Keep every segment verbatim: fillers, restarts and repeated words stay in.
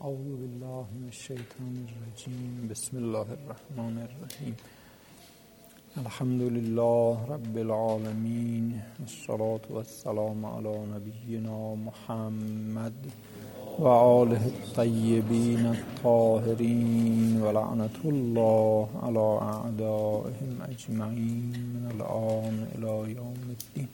اعوذ بالله من الشیطان الرجیم. بسم الله الرحمن الرحیم. الحمد لله رب العالمین، الصلاة والسلام علی نبینا محمد و آله الطیبین الطاهرین و لعنت الله علی اعدائهم اجمعین من الآن الی یوم الدین.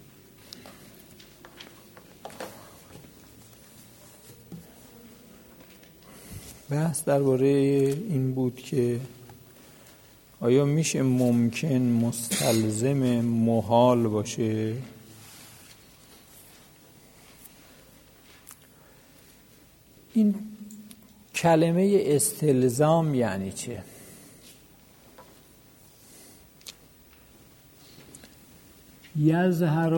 بحث درباره این بود که آیا میشه ممکن مستلزم محال باشه؟ این کلمه استلزام یعنی چه؟ یظهر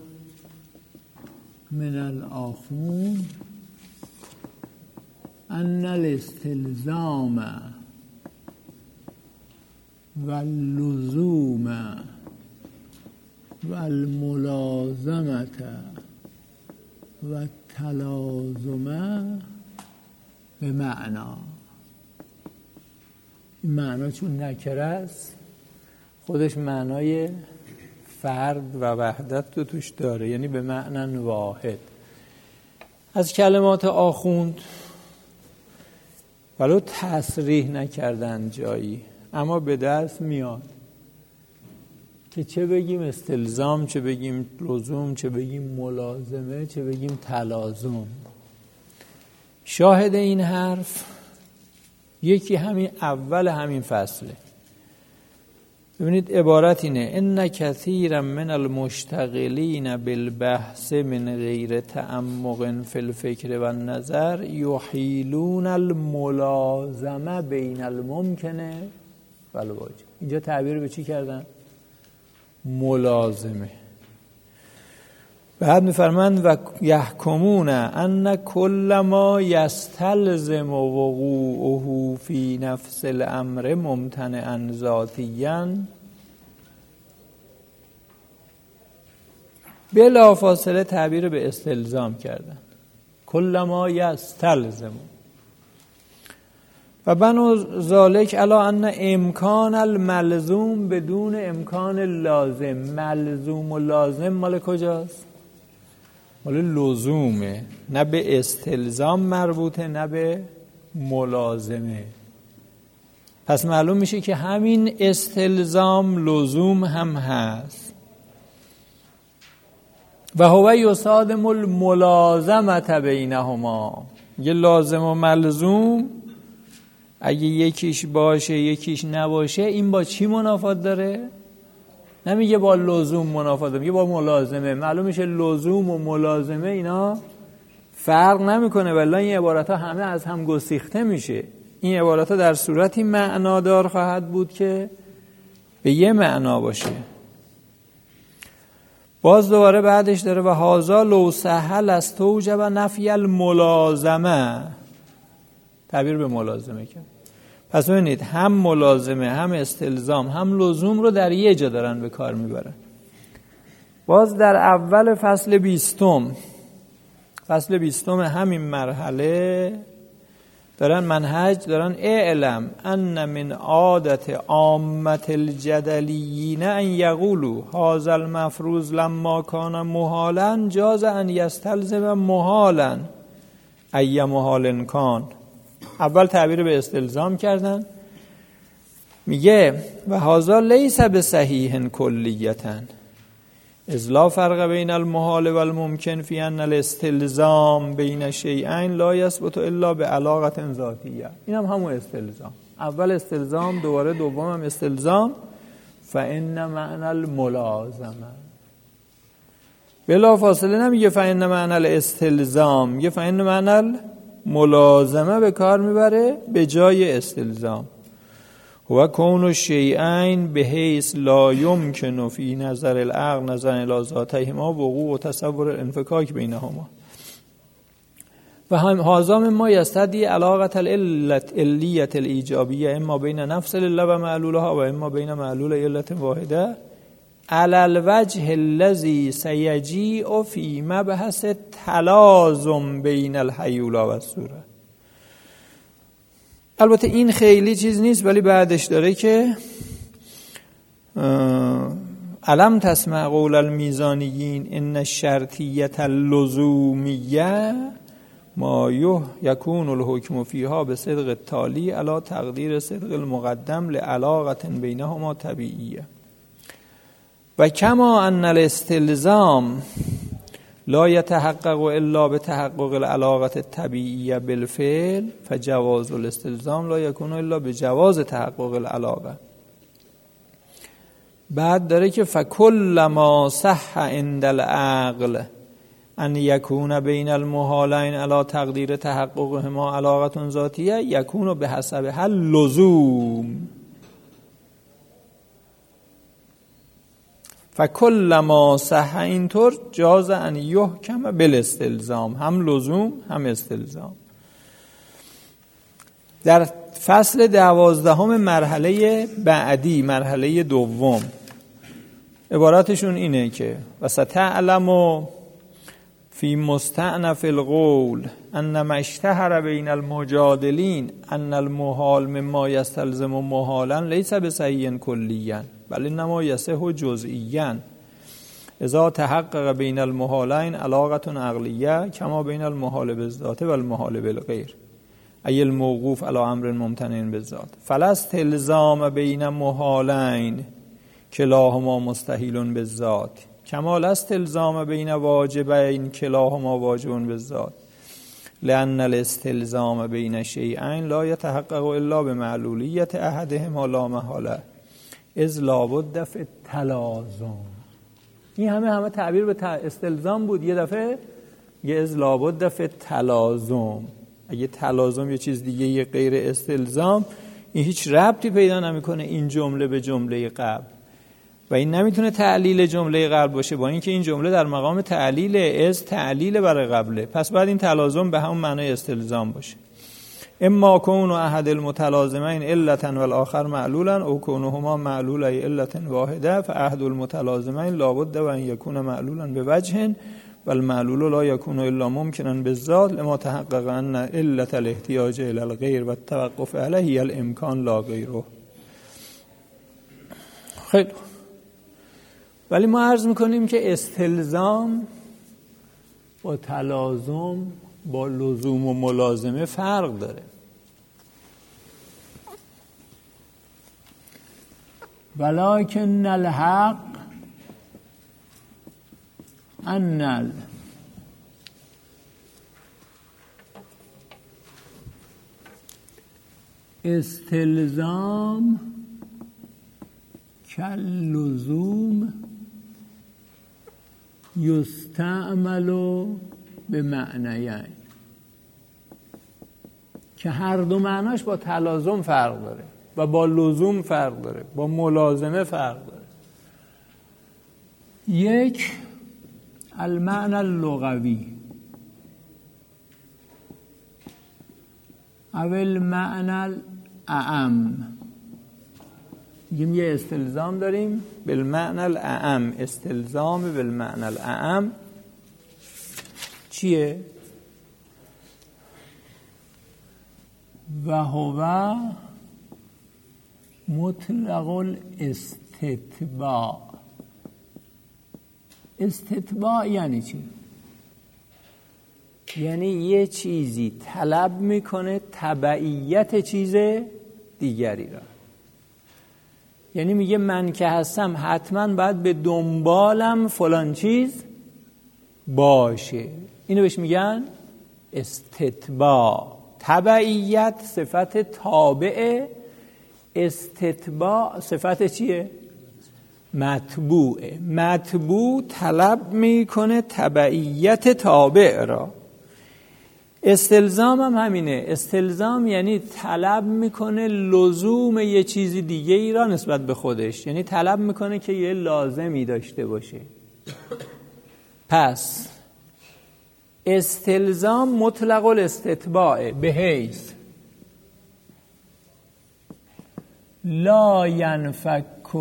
من الآخوند ان الاستلزام واللزوم والملازمة والتلازم به معنا. این معنا چون نکره است خودش معنای فرد و وحدت رو توش داره، یعنی به معنی واحد. از کلمات آخوند ولو تصریح نکردن جایی، اما به دست میاد که چه بگیم استلزام، چه بگیم لزوم، چه بگیم ملازمه، چه بگیم تلازم. شاهد این حرف یکی همین اول همین فصله. ببینید عبارت اینه: ان کثیرا من المشتغلین بالبحث من غیر تعمق فی الفکر و النظر یحیلون الملازمه بین الممکن و الواجب. اینجا تعبیر به چی کردن؟ ملازمه. بعد میفرمند و یحکمون ان کل ما یستلزم وقوعه فی نفس الامر ممتنعا ذاتیاً بلا فاصله تعبیر به استلزام کردن. کل ما یستلزم و بنو ذالک علی ان امکان الملزوم بدون امکان لازم. ملزوم و لازم مال کجاست؟ مال لزومه، نه به استلزام مربوطه نه به ملازمه. پس معلوم میشه که همین استلزام لزوم هم هست. و هو یصادم الملازمه بینهما. یه لازم و ملزوم اگه یکیش باشه یکیش نباشه، این با چی منافات داره؟ نمیگه با لزوم منافات داره، میگه با ملازمه. معلوم میشه لزوم و ملازمه اینا فرق نمیکنه، ولی این عبارت ها همه از هم گسیخته میشه. این عبارت ها در صورتی معنادار خواهد بود که به یه معنا باشه. باز دوباره بعدش داره و هازا لو سهل استوجب نفی الملازمه. تعبیر به ملازمه کرد. پس ببینید هم ملازمه هم استلزام هم لزوم رو در یه جا دارن به کار میبرن. باز در اول فصل بیستم فصل بیستم همین مرحله دارن منهج دارن اعلم ان من عادت عامة الجدلیین ان یقولوا هذا المفروض لما کان محالا جاز ان یستلزم محالا ای محال کان. اول تعبیر به استلزام کردن، میگه و هذا لیس بصحیح کلیتا اذ لا فرق بین المحال و الممکن فی ان الاستلزام بین شیئین لا یثبت الا بعلاقه ذاتیه. این هم همون استلزام. اول استلزام، دوباره دوم هم استلزام. فان معنی الملازمه. بلا فاصله نمیگه فان معنی الاستلزام، میگه فان معنی ملازمه به کار میبره به جای استلزام. و کون الشیئین به حیث لا یمکن فی نظر العقل نظر الی ذاتیهما وقوع و تصور الانفکاک بینهما و هم هازام ما یستدی علاقه العلت علیت الایجابیه اما بین نفس العله و معلولها و اما بین معلول علت واحده علی الوجه الذی سیجیء فی مبحث تلازم بین الحیولا و الصوره. البته این خیلی چیز نیست، ولی بعدش داره که علم تسمع قول المیزانیین ان الشرطیت اللزومیه ما یکون الحکم فیها به صدق التالی علی تقدیر صدق المقدم لعلاقة بینهما طبیعیه و کما ان الاستلزام لا يتحقق الا بتحقق العلاقة الطبیعیه بالفعل فجواز الاستلزام لا يكون الا بجواز تحقق العلاقه. بعد داره که فکل ما صح عند العقل ان یکون بین المحالین علی تقدیر تحققهما علاقة ذاتیه یکون به حسب هل لزوم. فکل ما صح اینطور جاز ان یحکم بالاستلزام، هم لزوم هم استلزام. در فصل دوازدهم مرحله بعدی، مرحله دوم، عباراتشون اینه که و ستعلم فی مستأنف القول ان ما اشتهر بین المجادلین ان المحال مما یستلزم محالا لیس بصحیح کلیا بل انما یصح جزئیا اذا تحقق بین المحالین علاقة عقلیه کما بین المحال بالذات و المحال بالغیر ای الموقوف علی امر ممتنع بالذات فلا استلزام بین محالین کلاهما مستحیل بالذات کما لا استلزام بین واجبین کلاهما واجب بالذات لأن الاستلزام بین شیئین لا يتحقق الا بمعلولیت احدهما لا محاله اذ لابد فی التلازم. این همه همه تعبیر به استلزام بود، یه دفعه یه اذ لابد فی التلازم. اگه تلازم یه چیز دیگه یه غیر استلزام، این هیچ ربطی پیدا نمیکنه این جمله به جمله قبل و این نمیتونه تعلیل جمله قبل باشه، با اینکه این جمله در مقام تعلیل، از تعلیل برای قبله، پس بعد این تلازم به همون معنای استلزام باشه. اما کون احد المتلازمین علتا و الاخر معلولا او کونهما معلولای علت واحده فاحد المتلازمین لابد و ان یکون معلولا به وجه و المعلول لا یکون الا ممکنا بالذات لما تحقق ان علت الاحتیاج الى الغیر و التوقف علیه الامکان لا غیره. خیلی ولی ما عرض میکنیم که استلزام با تلازم با لزوم و ملازمه فرق داره. ولکن الحق ان استلزام کاللزوم یستعمل به معنیین، که هر دو معناش با تلازم فرق داره و با لزوم فرق داره، با ملازمه فرق داره. یک المعنی اللغوی او المعنی الاعم. میگیم یه استلزام داریم بالمعنی الاعم. استلزام بالمعنی الاعم چیه؟ و هو مطلق الاستتباع. استتباع یعنی چی؟ یعنی یه چیزی طلب میکنه تبعیت چیز دیگری را. یعنی میگه من که هستم حتما باید به دنبالم فلان چیز باشه. اینو بهش میگن استتباع. تبعیت صفت تابعه، استتباع صفت چیه؟ متبوعه. متبوع طلب میکنه تبعیت تابع را. استلزام هم همینه. استلزام یعنی طلب میکنه لزوم یه چیزی دیگه ای را نسبت به خودش، یعنی طلب میکنه که یه لازمی داشته باشه. پس استلزام مطلق الاستتباع به حیث لا ینفک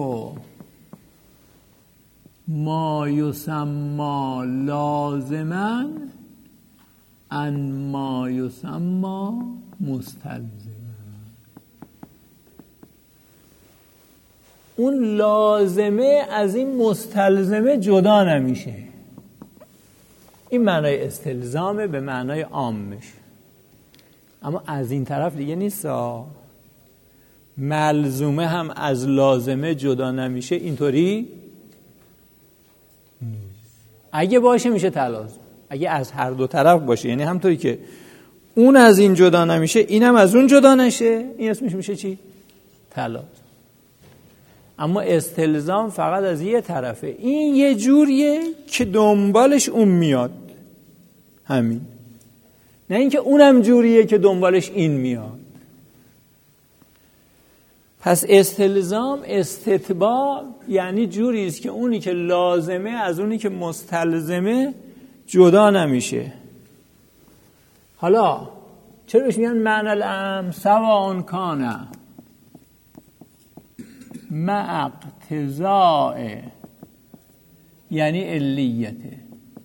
ما یسمى لازما ان ما یسمى مستلزما. اون لازمه از این مستلزمه جدا نمیشه. این معنای استلزامه به معنای عامش. اما از این طرف دیگه نیست، ملزومه هم از لازمه جدا نمیشه، اینطوری نیست. اگه باشه میشه تلازم، اگه از هر دو طرف باشه، یعنی همطوری که اون از این جدا نمیشه اینم از اون جدا نشه، این اسمش میشه چی؟ تلازم. اما استلزام فقط از یه طرفه، این یه جوریه که دنبالش اون میاد، همین. نه اینکه اونم جوریه که دنبالش این میاد. پس استلزام استتباع یعنی جوری است که اونی که لازمه از اونی که مستلزمه جدا نمیشه. حالا چرا بهش میگن معنی الام سواء کان مع اقتضاء، یعنی علیته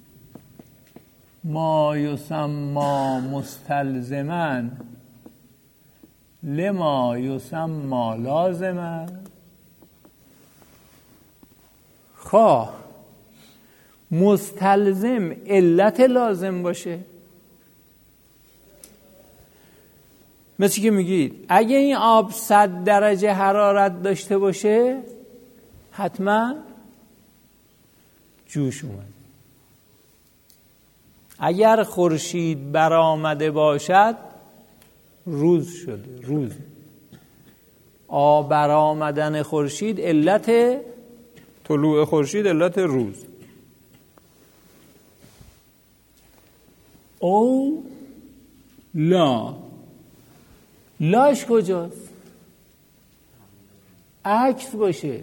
ما یسمى مستلزما لما یسمى لازما. خواه مستلزم علت لازم باشه، مثل که میگید اگه این آب صد درجه حرارت داشته باشه حتما جوش اومد. اگر خورشید برآمده باشد روز شده، روز. آب برآمدن خورشید علت طلوع خورشید، علت روز. او لا، لاش کجاست؟ عکس باشه.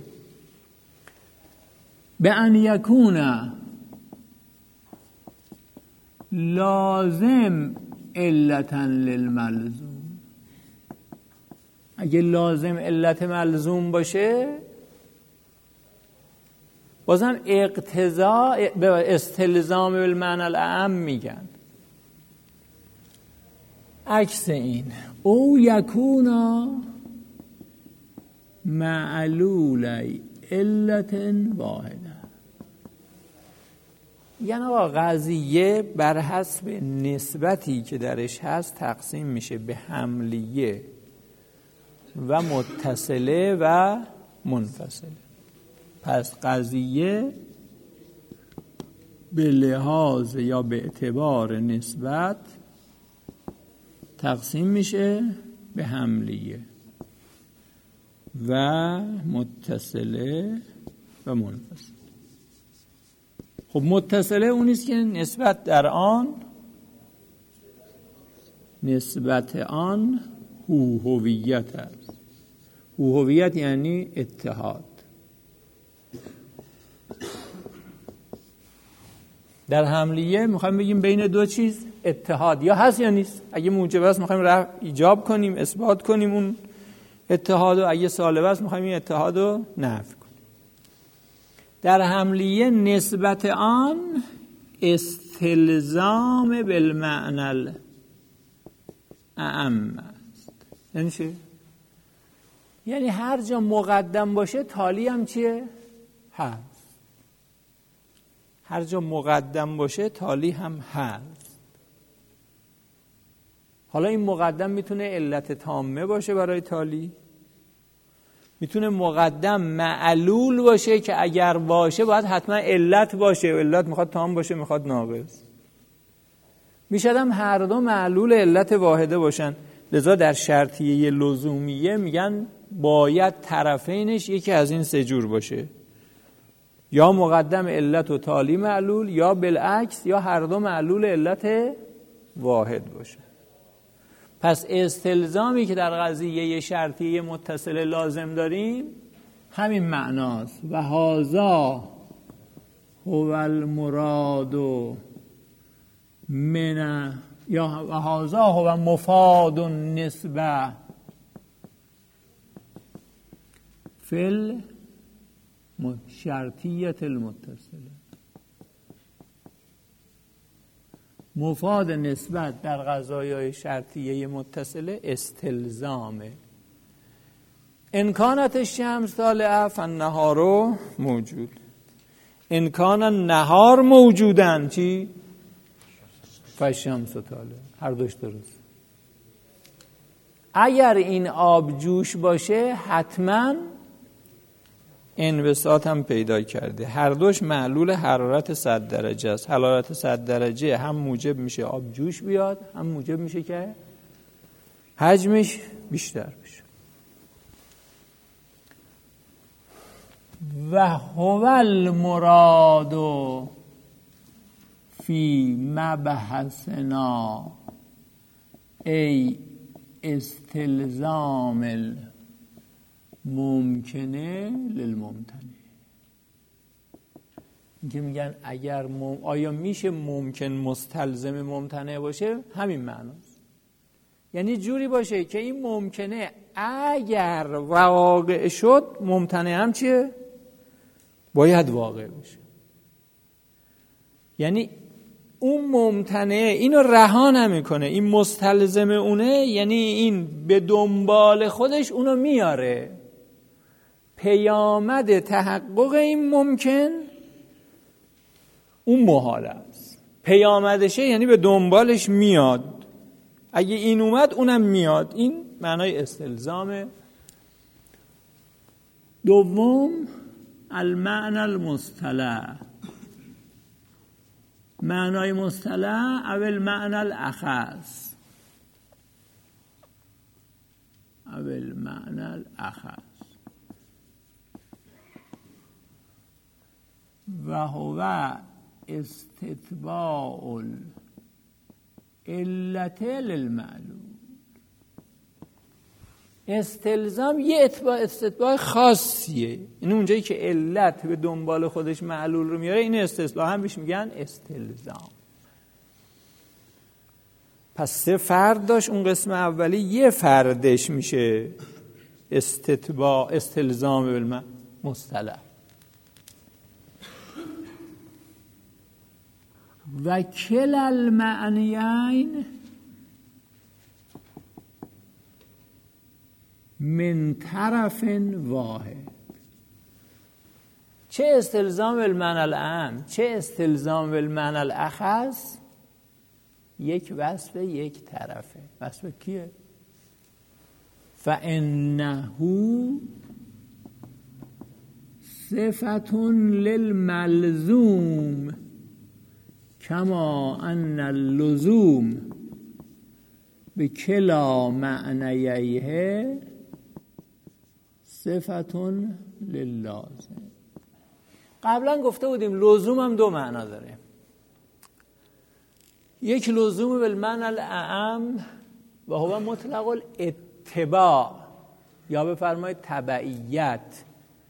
به ان یکون لازم علتا للملزوم. اگه لازم علت ملزوم باشه بازم اقتضاء به استلزام بالمعنی الاعم میگن. عکس این او یکونا معلولی علت واحده، یعنی آقا قضیه بر حسب نسبتی که درش هست تقسیم میشه به حملیه و متصله و منفصله. پس قضیه به لحاظ یا به اعتبار نسبت تقسیم میشه به حملیه و متصله و منفصله. خب متصله اونیست که نسبت در آن، نسبت آن هو هویت است. هو هویت یعنی اتحاد. در حملیه میخوایم بگیم بین دو چیز اتحاد یا هست یا نیست. اگه موجب است میخوایم رفع ایجاب کنیم، اثبات کنیم اون اتحاد، و اگه سالب است میخوایم این اتحاد رو نفی کنیم. در حملیه نسبت آن استلزام بالمعنى الاعم است. یعنی چی؟ یعنی هر جا مقدم باشه تالی هم چیه؟ هست. هر جا مقدم باشه تالی هم هست. حالا این مقدم میتونه علت تامه باشه برای تالی، میتونه مقدم معلول باشه که اگر باشه باید حتما علت باشه، علت میخواد تام باشه میخواد ناقص. میشد هم هر دو معلول علت واحده باشن. لذا در شرطیه لزومیه میگن باید طرفینش یکی از این سه جور باشه، یا مقدم علت و تالی معلول، یا بالعکس، یا هر دو معلول علت واحد باشه. پس استلزامی که در قضیه شرطیه متصل لازم داریم همین معناست. و هذا هو المراد من، یا و هذا هو مفاد النسبه فی الشرطیه المتصله. مفاد نسبت در قضایای شرطیه متصله استلزامه. انکانت الشمس طالعه فالنهار موجود. انکان النهار موجودن چی؟ فالشمس طالعه. هر دوش درست. اگر این آب جوش باشه حتما انبساط هم پیدا کرده. هر دوش معلول حرارت صد درجه است. حرارت صد درجه هم موجب میشه آب جوش بیاد، هم موجب میشه که حجمش بیشتر بشه. و هو المراد فی مبحثنا ای استلزام الممکنه للممتنع. اینکه میگن اگر مم... آیا میشه ممکن مستلزم ممتنع باشه؟ همین معناست. یعنی جوری باشه که این ممکنه اگر واقع شد ممتنع هم چیه؟ باید واقع بشه. یعنی اون ممتنع اینو رها نمیکنه، این مستلزم اونه، یعنی این به دنبال خودش اونو میاره. پیامد تحقق این ممکن اون محال است. پیامدشه یعنی به دنبالش میاد. اگه این اومد اونم میاد. این معنای استلزامه. دوم المعنى المصطلح. معنای مصطلح اول معنی الاخص. اول معنی الاخص و هو استتباع العلت للمعلوم. استلزام یه اتباع استتباع خاصیه. این اونجایی که علت به دنبال خودش معلول رو میاره، این استثباع هم بهش میگن استلزام. پس سه فرد داشت اون قسم اولی، یه فردش میشه استتباع استلزام بالمعنی مصطلح. و کلا المعنیین من طرف واحد. چه استلزام بالمعنی العام چه استلزام بالمعنی الاخص، یک وصف یک طرفه. وصف کیه؟ فانه صفة للملزوم کما ان اللزوم به کلا معنیه صفتون للازم. قبلا گفته بودیم لزوم هم دو معنا داره. یک لزوم بالمعنی الاعم و هو مطلق الاتباع یا بفرمایید تبعیت.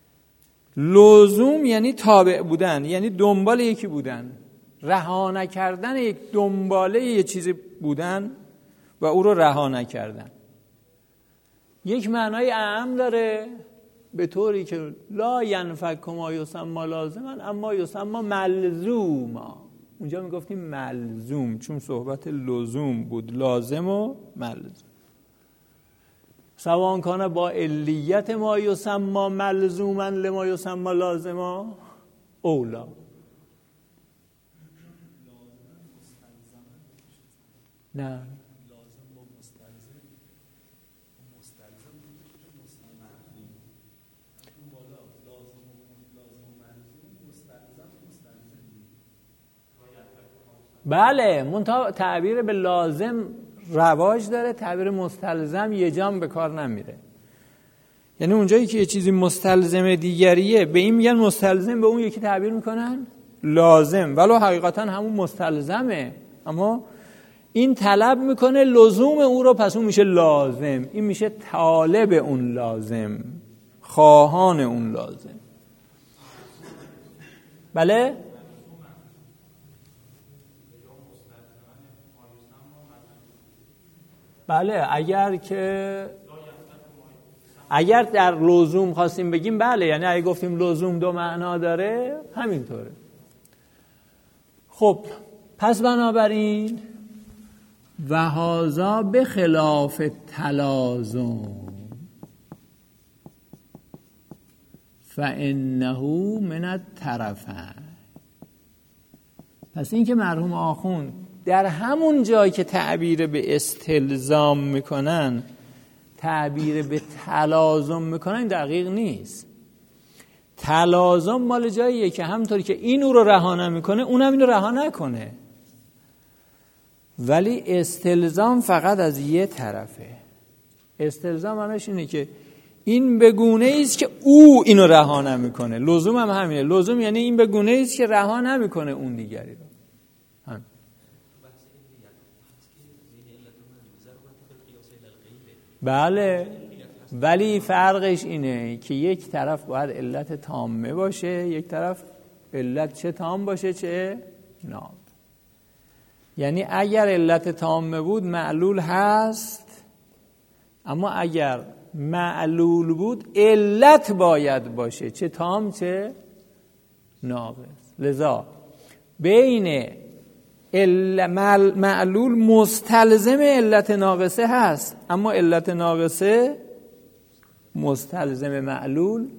لزوم یعنی تابع بودن، یعنی دنبال یکی بودن، رها نکردن یک دنباله یک چیزی بودن و او رو رها نکردن. یک معنای اعم داره به طوری که لا ینفک ما یسمى لازما اما یسمى ملزوما. اونجا میگفتیم ملزوم چون صحبت لزوم بود، لازم و ملزوم. سواء کان با علیت ما یسمى ملزوما لما یسمى لازما اولا. نه بله، منتها تعبیر به لازم رواج داره، تعبیر مستلزم یه جام به کار نمیره. یعنی اونجایی که یه چیزی مستلزم دیگریه به این میگن مستلزم، به اون یکی تعبیر میکنن لازم، ولو حقیقتا همون مستلزمه، اما این طلب میکنه لزوم او رو، پس اون میشه لازم. این میشه طالب اون لازم، خواهان اون لازم. بله؟ بله، اگر که اگر در لزوم خواستیم بگیم بله، یعنی اگه گفتیم لزوم دو معنا داره همینطوره. خب پس بنابراین و هذا به خلاف تلازم. فانه من الطرفین. پس این که مرحوم آخوند در همون جایی که تعبیر به استلزام میکنن تعبیر به تلازم میکنن دقیق نیست. تلازم مال جاییه که همونطوری که این او رو رها نمیکنه اونم اینو رها نکنه، ولی استلزام فقط از یه طرفه. استلزام معنیش اینه که این به گونه‌ای است که او اینو رها نمیکنه. لزوم هم همینه. لزوم یعنی این به گونه‌ای است که رها نمیکنه اون دیگری رو. هم. بله، ولی فرقش اینه که یک طرف باید علت تامه باشه، یک طرف علت چه تام باشه چه نام. یعنی اگر علت تامه بود معلول هست، اما اگر معلول بود علت باید باشه، چه تام چه ناقص. لذا بین معلول مستلزم علت ناقصه هست، اما علت ناقصه مستلزم معلول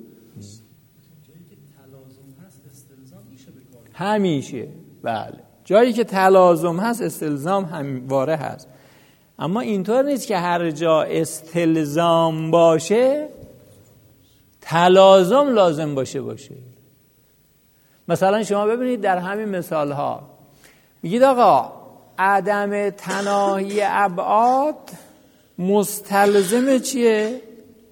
همیشه. بله، جایی که تلازم هست استلزام همواره هست. اما اینطور نیست که هر جا استلزام باشه تلازم لازم باشه باشه. مثلا شما ببینید در همین مثال ها میگید آقا عدم تناهی ابعاد مستلزم چیه؟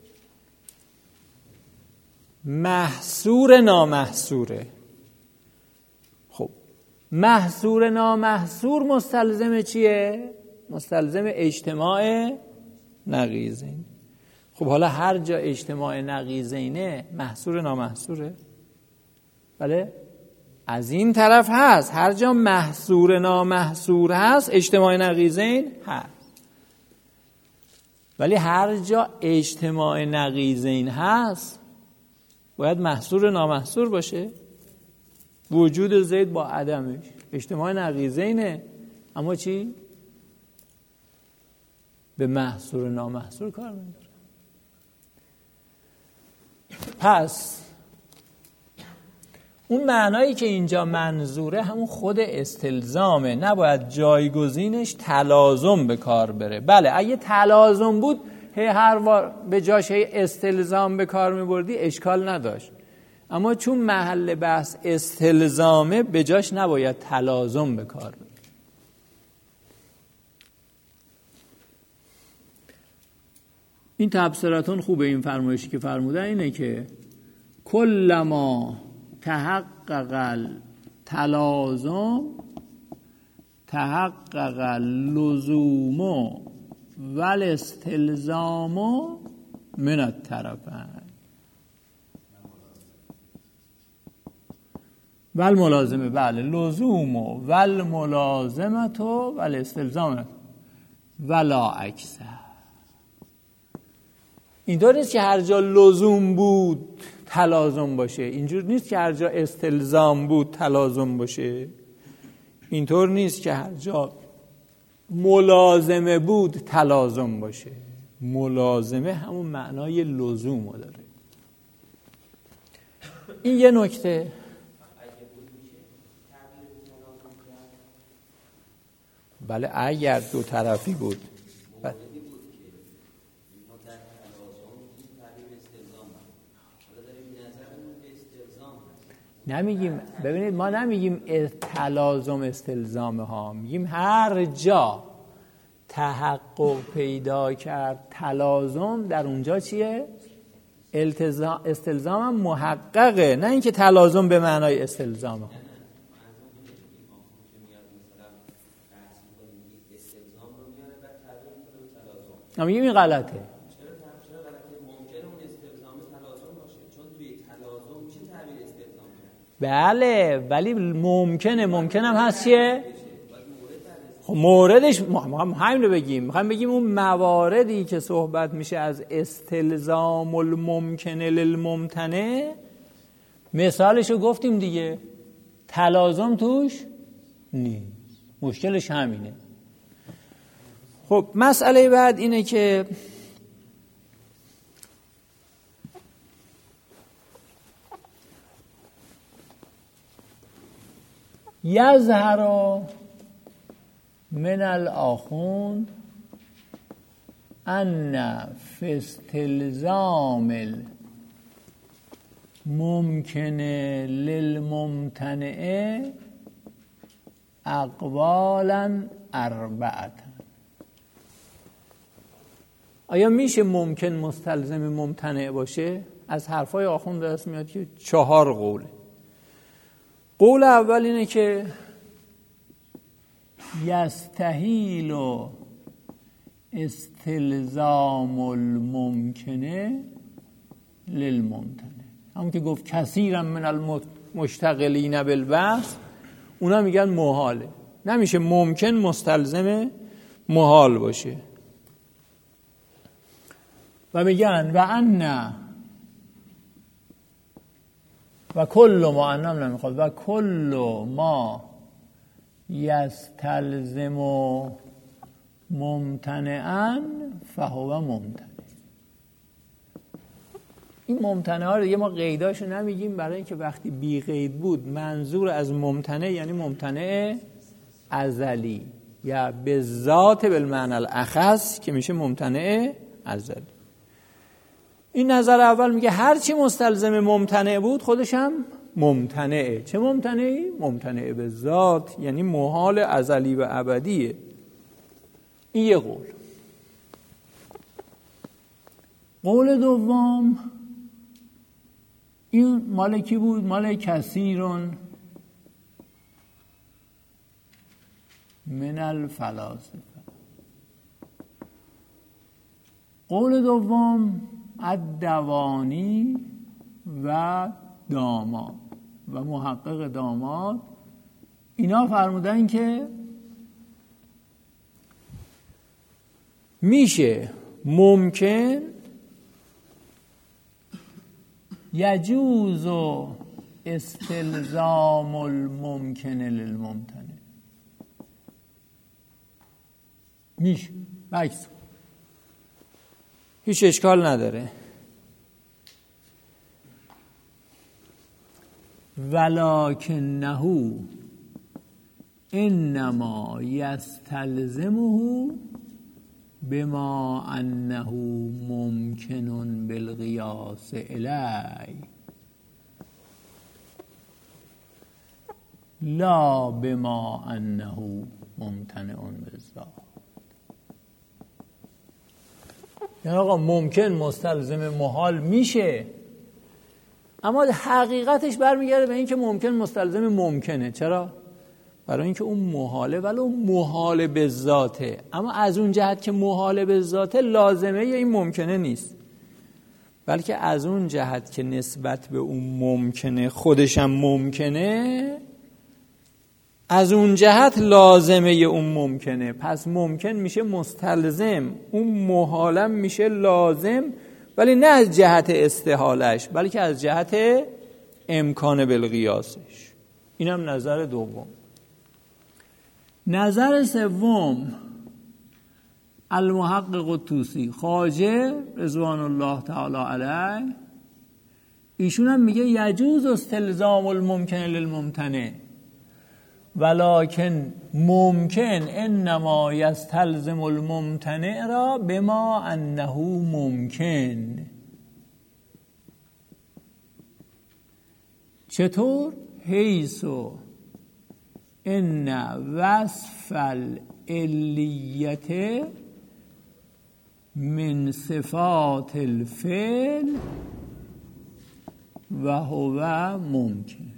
محصور نامحصوره. خب محصور نامحصور مستلزم چیه؟ مستلزم اجتماع نقیضین. خب حالا هر جا اجتماع نقیضینه محصور نامحصوره؟ بله؟ از این طرف هست. هر جا محصور نامحصور هست اجتماع نقیضین هست. ولی هر جا اجتماع نقیضین هست باید محصور نامحصور باشه. وجود زید با عدمش اجتماع نقیضینه، اما چی؟ به محصور نامحصور کار نداره. پس اون معنایی که اینجا منظوره همون خود استلزامه، نباید جایگزینش تلازم به کار بره. بله اگه تلازم بود هر بار به جاش استلزام به کار میبردی اشکال نداشت، اما چون محل بحث استلزامه به جاش نباید تلازم به کار بره. این تبصرتون خوبه. این فرمایشی که فرمودن اینه که کلما تحقق التلازم تحقق اللزوم و الاستلزام من الطرفین و الملازمه. بله، لزوم و الملازمه و الاستلزام ولا اکثر. اینطور نیست که هر جا لزوم بود تلازم باشه، اینجور نیست که هر جا استلزام بود تلازم باشه، اینطور نیست که هر جا ملازمه بود تلازم باشه. ملازمه همون معنای لزوم رو داره. این یه نکته. بله اگر دو طرفی بود. بله. نمیگیم، ببینید ما نمیگیم تلازم استلزامه ها، میگیم هر جا تحقق پیدا کرد تلازم در اونجا چیه؟ التزام استلزام هم محققه، نه اینکه تلازم به معنای استلزامه. نمیگیم این غلطه. بله ولی ممکنه ممکنه هم هست چیه؟ خب موردش ما همین رو بگیم. میخوایم بگیم اون مواردی که صحبت میشه از استلزام الممکن للممتنع، مثالش رو گفتیم دیگه، تلازم توش نیست، مشکلش همینه. خب مسئله بعد اینه که یظهر من الاخون ان فی استلزام الممکن للممتنع اقوالا اربعه. آیا میشه ممکن مستلزم ممتنع باشه؟ از حرفای آخوند دست میاد که چهار قوله. قول اول اینه که یستحیل استلزام الممکنه للممتنع. همون که گفت کثیرا من المشتغلین بالبحث، اونا میگن محاله، نمیشه ممکن مستلزم محال باشه. و میگن و ان و کل ما انم نمیخواد و کل ما یستلزم ممتنعا فهو ممتنع. این ممتنع ها رو دیگه ما قیداشو نمیگیم، برای اینکه وقتی بی قید بود منظور از ممتنع یعنی ممتنع ازلی یا به ذات بالمعنی الاخص که میشه ممتنع ازلی. این نظر اول میگه هرچی مستلزم ممتنع بود خودش هم ممتنعه. چه ممتنعی؟ ممتنع به ذات یعنی محال ازلی و ابدیه. این یه قول. قول دوم این مال کی بود؟ مال کثیرون من الفلاسفه. قول دوم الدوانی و داماد و محقق داماد، اینا فرمودن که میشه ممکن یجوز استلزام الممکن للممتنع. میشه بکس، هیچ اشکال نداره. ولکنه انما یستلزمه بما انه ممکن بالقیاس الی لا بما انه ممتنع بالذات. یعنی آقا ممکن مستلزم محال میشه، اما حقیقتش برمیگرده به این که ممکن مستلزم ممکنه. چرا؟ برای اینکه اون محاله، ولی اون محاله به ذاته، اما از اون جهت که محاله به ذاته لازمه یا این ممکنه نیست، بلکه از اون جهت که نسبت به اون ممکنه خودشم ممکنه، از اون جهت لازمه اون ممکنه. پس ممکن میشه مستلزم، اون محالم میشه لازم، ولی نه از جهت استحالش بلکه از جهت امکان بالقیاسش. اینم نظر دوم. نظر سوم المحقق طوسی خواجه رضوان الله تعالی علیه، ایشون هم میگه یجوز استلزام الممکن للممتنع ولکن ممکن انما یستلزم الممتنع را بما انه ممکن. چطور؟ حیثو ان وصف العلیت من صفات الفعل و هو ممکن.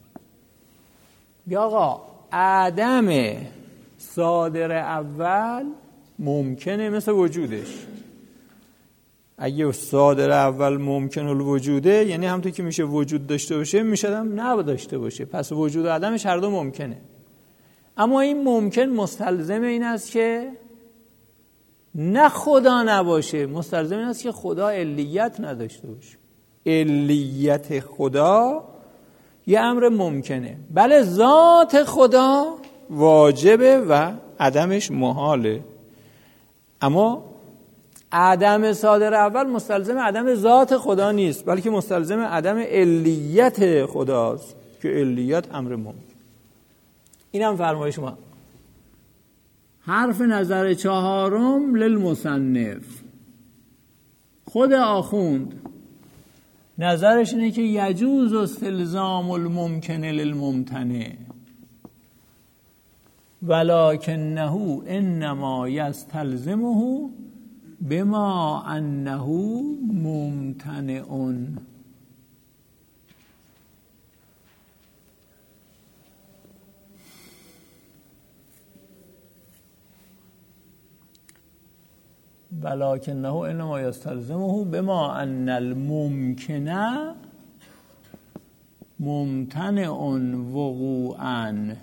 بیا آقا عدم صادر اول ممکنه مثل وجودش. اگه صادر اول ممکن الوجوده یعنی همونطور که میشه وجود داشته باشه میشه هم نداشته باشه، پس وجود و عدمش هر دو ممکنه. اما این ممکن مستلزم این است که نه خدا نباشه، مستلزم این است که خدا علیت نداشته باشه. علیت خدا یه امر ممکنه، بله ذات خدا واجبه و عدمش محاله، اما عدم صادر اول مستلزم عدم ذات خدا نیست بلکه مستلزم عدم علیت خداست که علیت امر ممکن. اینم فرمایش ما. حرف نظر چهارم للمصنف، خود آخوند نظرش اینه که یجوز استلزام الممکن للممتنع ولکنه انما یستلزمه بما انه ممتنع. ولکنه انما یستلزمه بما ان الممکن ممتنع وقوعا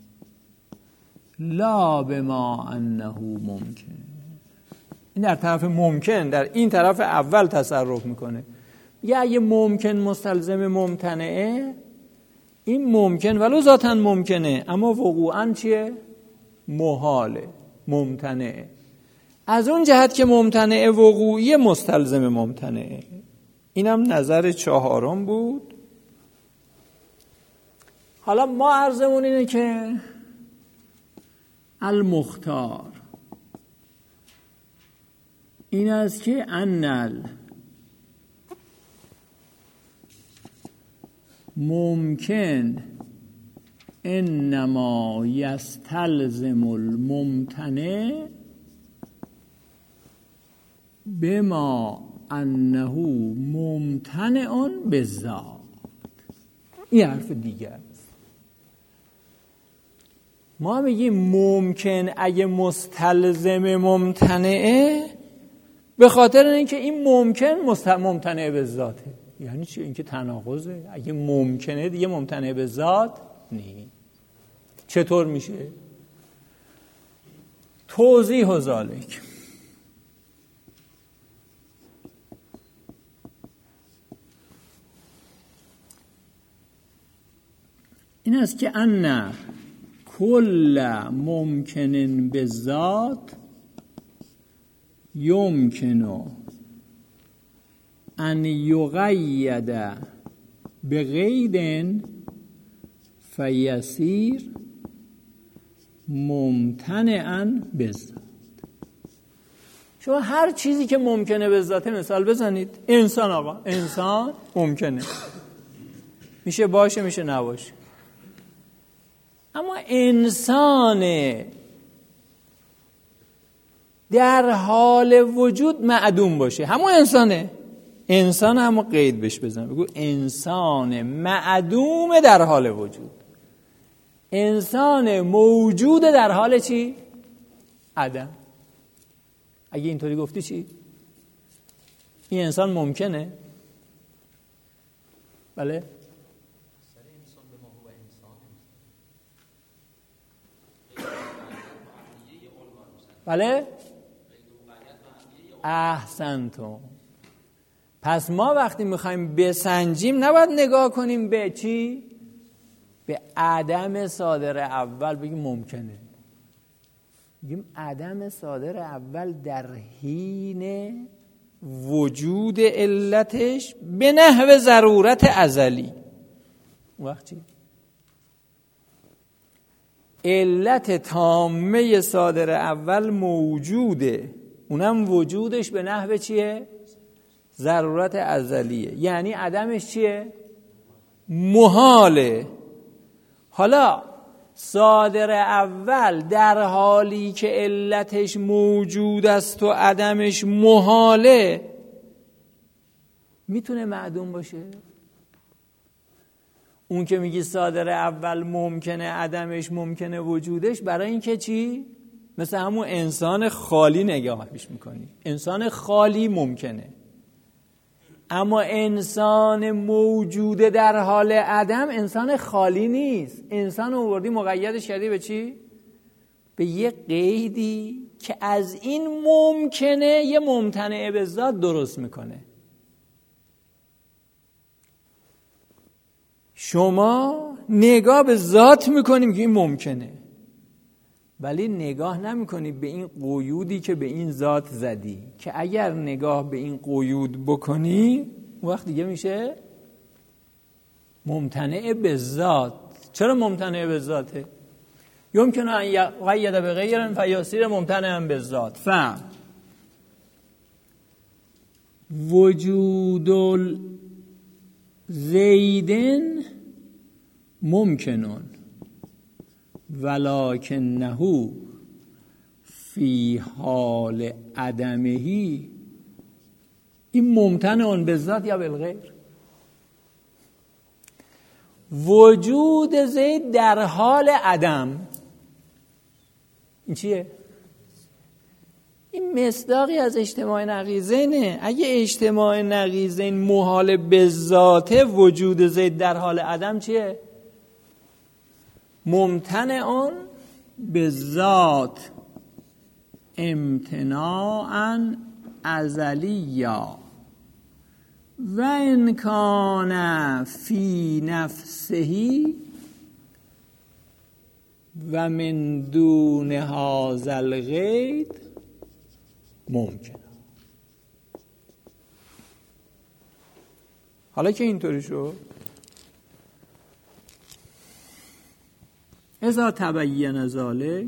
لا بما انه ممکن. این در طرف ممکن، در این طرف اول تصرف میکنه. یا اگه ممکن مستلزم ممتنعه، این ممکن ولو ذاتاً ممکنه اما وقوعاً چیه؟ محاله، ممتنعه. از اون جهت که ممتنع وقوعی مستلزم ممتنعه. اینم نظر چهارم بود. حالا ما عرضمون اینه که المختار این است که انل ممکن انما یستلزم الممتنع بما انه ممتنع بالذات. این حرف دیگه است. ما میگیم ممکن اگه مستلزم ممتنعه به خاطر اینکه این ممکن ممتنع بالذاته. یعنی چی؟ اینکه تناقضه. اگه ممکنه دیگه ممتنع بالذات نیست. چطور میشه؟ توضیح و ذالک. این است که ان کل ممکن بالذات یمکن ان یقید بقید فیسیر ممتنعا بالذات. شما هر چیزی که ممکنه بالذات مثال بزنید. انسان آقا، انسان ممکنه، میشه باشه میشه نباشه. اما انسان در حال وجود معدوم باشه، همون انسانه. انسان همون قید بهش بزن، بگو انسان معدوم در حال وجود. انسان موجود در حال چی؟ عدم. اگه اینطوری گفتی چی؟ این انسان ممکنه؟ بله؟ بله؟ احسنتم. پس ما وقتی میخوایم بسنجیم نباید نگاه کنیم به چی؟ به عدم صادر اول بگیم ممکنه. بگیم عدم صادر اول در حین وجود علتش به نحو ضرورت ازلی. وقت چی؟ علت تامه صادر اول موجوده، اونم وجودش به نحو چیه؟ ضرورت ازلیه. یعنی عدمش چیه؟ محاله. حالا صادر اول در حالی که علتش موجود است و عدمش محاله میتونه معدوم باشه؟ اون که میگی صادر اول ممکنه عدمش ممکنه وجودش، برای این که چی؟ مثل همون انسان خالی نگاهش میکنی. انسان خالی ممکنه، اما انسان موجود در حال عدم انسان خالی نیست. انسان آوردی مقیدش کردی به چی؟ به یه قیدی که از این ممکنه یه ممتنع به ذات درست میکنه. شما نگاه به ذات میکنیم که این ممکنه، ولی نگاه نمیکنی به این قیودی که به این ذات زدی، که اگر نگاه به این قیود بکنی وقت دیگه میشه ممتنع به ذات. چرا ممتنع به ذاته؟ یمکن ان یقید به غیر فیصیر ممتنعا بالذات. ف وجود زیدن ممکنون ولکنه فی حال عدمهی. این ممتنع بالذات یا بالغیر. وجود زید در حال عدم، این چیه؟ این مصداقی از اجتماع نقیضینه. اگه اجتماع نقیضین محال بالذات، وجود زید در حال عدم چیه؟ ممتنع بالذات امتناعا ازلیا و ان کان فی نفسه و من دون هذا القید ممکن. حالا که اینطوری شد، اذا تبین ذلک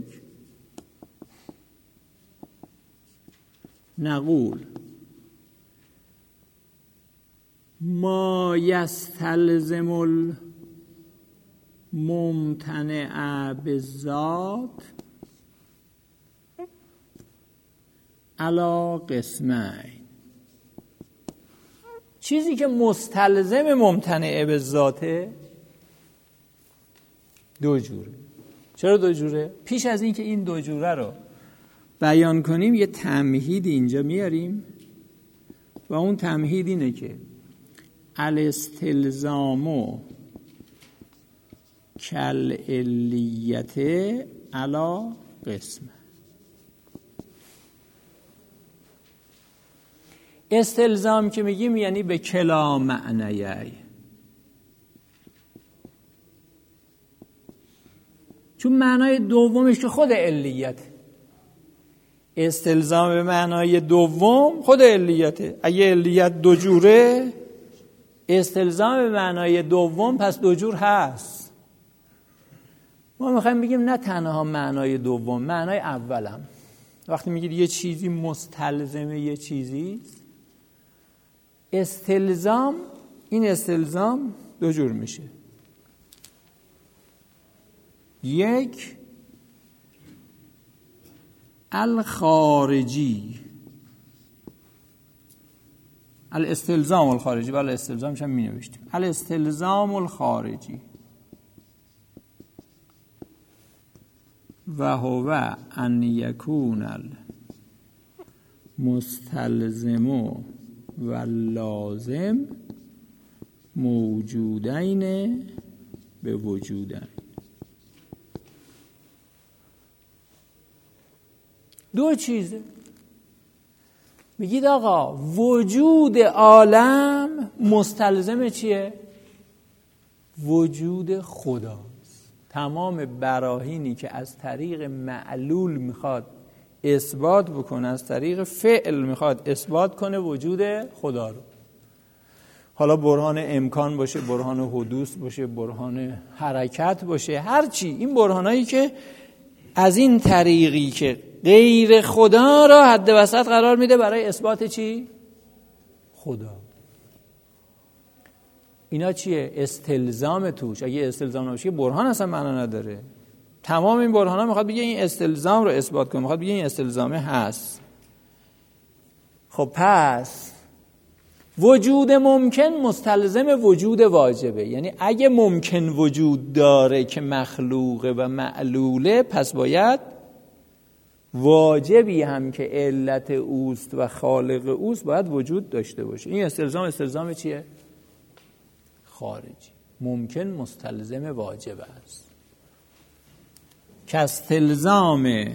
نقول ما یستلزم الممتنع بالذات علی قسمین. چیزی که مستلزم ممتنع بالذاته دو جوره. چرا دو جوره؟ پیش از این که این دو جوره رو بیان کنیم یه تمهید اینجا میاریم و اون تمهید اینه که الاستلزام کالعلیت علی قسم. استلزام که میگیم یعنی به کلا معنیه، چون معنای دومش که خود علیت. استلزام به معنای دوم خود علیته. اگه علیت دو جوره، استلزام به معنای دوم پس دو جور هست. ما میخوایم بگیم نه تنها معنای دوم، معنای اولم. وقتی میگید یه چیزی مستلزمه یه چیزی، استلزام، این استلزام دو جور میشه. یک الخارجی، الاستلزام الخارجی، ولی استلزامش هم می نوشتیم الاستلزام الخارجی و هو ان یکون المستلزم و لازم موجودین به وجودین. دو چیزه. میگید آقا وجود عالم مستلزم چیه؟ وجود خداست. تمام براهینی که از طریق معلول میخواد اثبات بکنه، از طریق فعل میخواد اثبات کنه وجود خدا رو، حالا برهان امکان باشه، برهان حدوث باشه، برهان حرکت باشه، هر چی، این برهانایی که از این طریقی که غیر خدا را حد وسط قرار میده برای اثبات چی؟ خدا. اینا چیه؟ استلزام توش. اگه استلزام نباشه برهان اصلا معنا نداره. تمام این برهان ها میخواد بگه این استلزام رو اثبات کنه، میخواد بگه این استلزامه هست. خب پس وجود ممکن مستلزم وجود واجبه. یعنی اگه ممکن وجود داره که مخلوقه و معلوله، پس باید واجبی هم که علت اوست و خالق اوست باید وجود داشته باشه. این استلزام استلزام چیه؟ خارجی. ممکن مستلزم واجب است. که استلزام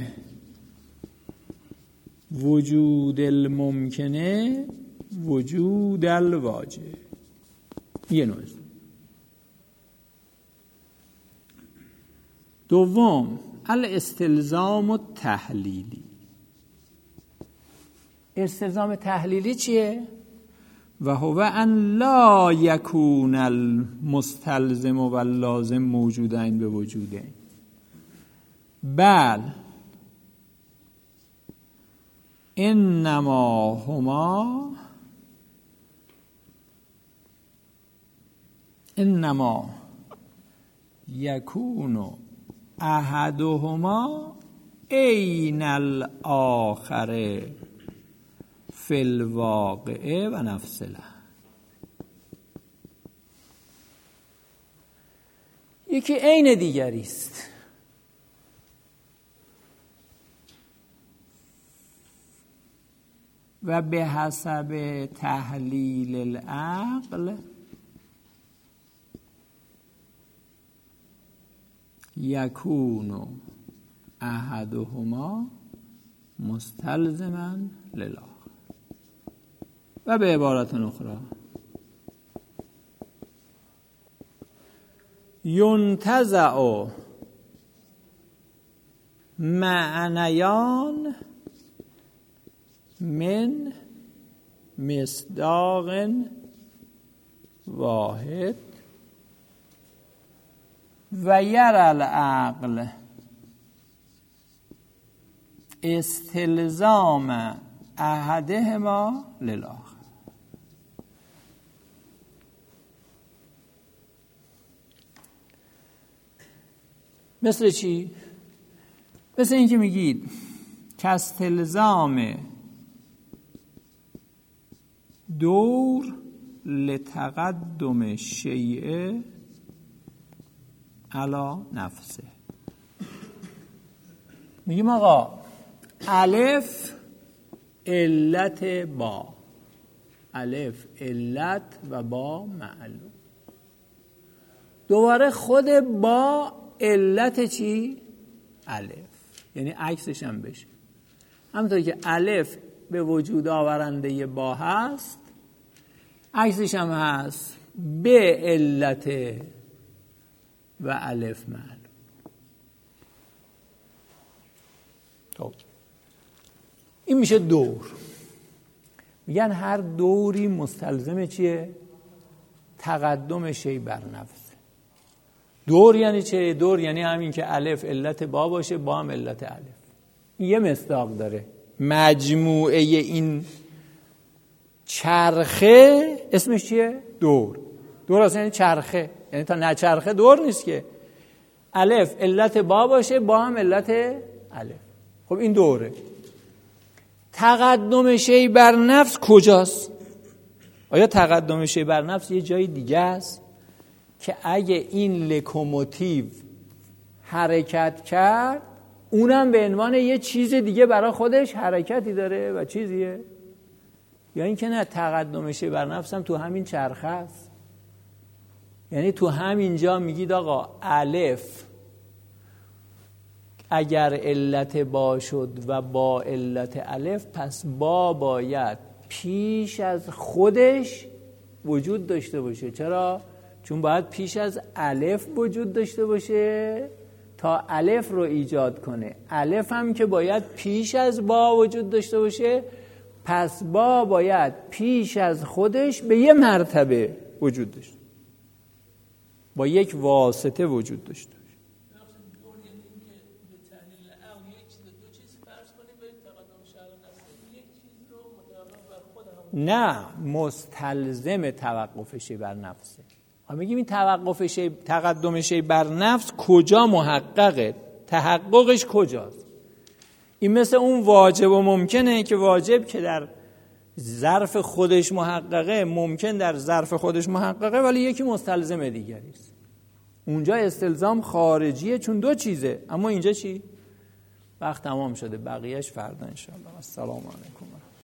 وجود الممکنه وجود الواجب. یه نوع. دوم الاستلزام التحلیلی. استلزام تحلیلی چیه؟ و هو ان لا یکون المستلزم و اللازم موجودین به وجودین. بل انما هما انما یکون احدهما عین الاخر فی الواقع و نفس له. یکی عین دیگری است. و به حسب تحلیل العقل یکون احدهما مستلزما للآخر. و به عبارت اخرى ینتزع معنیان من مصداق واحد و یرى العقل استلزام احدهما للآخر. مثل چی؟ مثل این که میگید که استلزام دور لتقدم شیء علی نفسه. میگیم آقا الف علت با، الف علت و با معلوم. دوباره خود با علت چی؟ الف، یعنی عکسش هم بشه. همونطور که الف به وجود آورنده با هست، عکسش هم هست به علت و الف معلوم. خب این میشه دور. میگن هر دوری مستلزم چیه؟ تقدم شی بر نفس. دور یعنی چه؟ دور یعنی همین که الف علت با باشه، با هم علت الف. این یه مصداق داره. مجموعه این چرخه اسمش چیه؟ دور. دور اصلا یعنی چرخه، یعنی تا نچرخه دور نیست که. الف علت با باشه، با هم علت الف. خب این دوره. تقدم شی بر نفس کجاست؟ آیا تقدم شی بر نفس یه جای دیگه است که اگه این لوکوموتیو حرکت کرد اونم به عنوان یه چیز دیگه برای خودش حرکتی داره و چیزیه؟ یا این که نه، تقدم شی بر نفس هم تو همین چرخه است. یعنی تو همینجا میگید آقا الف اگر علت با شد و با علت الف، پس با باید پیش از خودش وجود داشته باشه. چرا؟ چون باید پیش از الف وجود داشته باشه تا الف رو ایجاد کنه. الف هم که باید پیش از با وجود داشته باشه، پس با باید پیش از خودش به یه مرتبه وجود داشته، با یک واسطه وجود داشته. نه، مستلزم توقف شی بر نفسه. ما میگیم این توقف شی، تقدم شی بر نفس کجا محققه؟ تحققش کجاست؟ این مثل اون واجب و ممکنه که واجب که در ظرف خودش محققه، ممکن در ظرف خودش محققه، ولی یکی مستلزم دیگری است. اونجا استلزام خارجیه چون دو چیزه، اما اینجا چی؟ وقت تمام شده، بقیهش فردا ان شاء الله. السلام علیکم.